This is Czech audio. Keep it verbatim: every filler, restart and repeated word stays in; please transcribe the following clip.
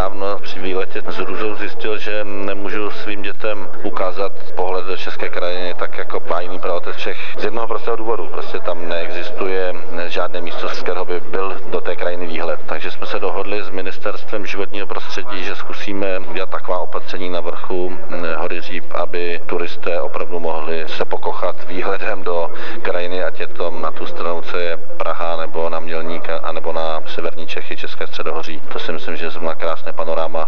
nedávno při výletě s Růžou zjistil, že nemůžu svým dětem ukázat pohled do české krajiny tak jako má jiný praotec Čech. Z jednoho prostého důvodu, prostě tam neexistuje žádné místo, z kterého by byl do té krajiny výhled. Takže jsme se dohodli s Ministerstvem životního prostředí, že zkusíme udělat taková opatření na vrchu hory Říp, aby turisté opravdu mohli se pokochat výhledem do